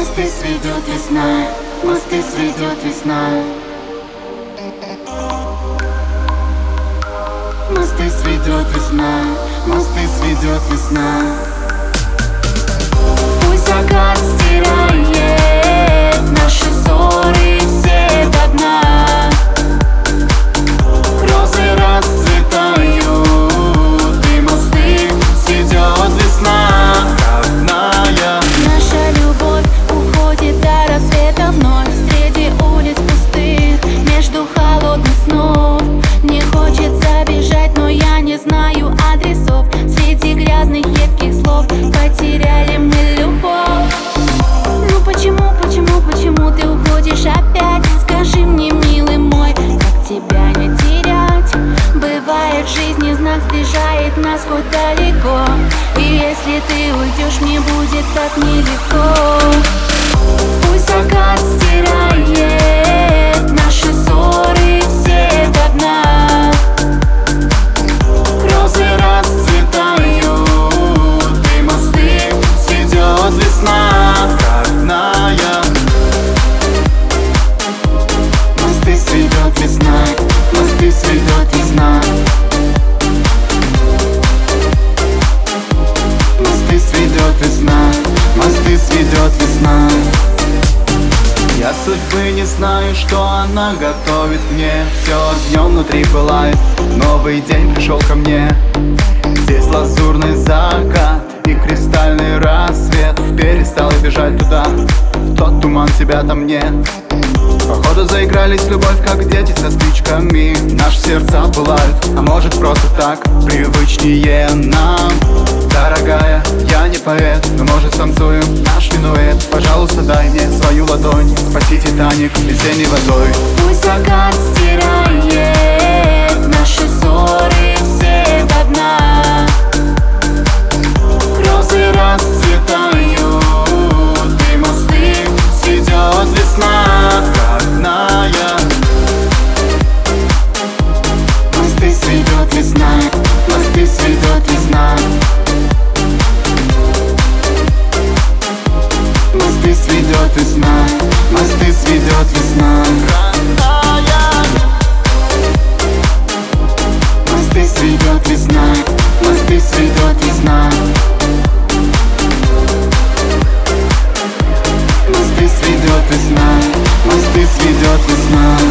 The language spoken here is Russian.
Мосты сведет весна, мосты сведет весна. Мосты сведет весна, мосты сведет весна. Пусть закат стирает наши ссоры все до дна. Розы расцветают, и мосты сведет весна. Родная. Наша любовь уходит до рассвета вновь. Среди улиц пустых, между холодных снов. Не хочется бежать, но я не знаю адресов. Среди грязных, едких слов потеряли мы любовь. Ну почему ты уходишь опять? Скажи мне, милый мой, как тебя не терять? Бывает в жизни знак сближает нас хоть далеко. И если ты уйдешь, мне будет так нелегко. Пусть закат стирает наши ссоры все до дна. Розы расцветают, и мосты сведет весна. Родная. Мосты сведет весна, мосты сведет весна. Мосты сведет весна, мосты сведет весна. Я судьбы не знаю, что она готовит мне. Все днем внутри пылает, новый день пришел ко мне. Здесь лазурный закат и кристальный рассвет. Перестал бежать туда, в тот туман, тебя там нет. Походу заигрались в любовь, как дети со спичками. Наши сердца пылают, а может просто так привычнее нам. Дорогая, я не поэт, но может станцуем наш минуэт. Пожалуйста, дай мне свою ладонь, спаси Титаник весенней водой. Пусть закат стирает наши ссоры все до дна. Розы расцветают, и мосты сведет весна. Родная. Мосты сведет весна, мосты сведет весна. Мосты сведет весна, мосты сведет весна. Родная. Мосты сведет весна, мосты сведет весна. Мосты сведет весна, мосты сведет весна.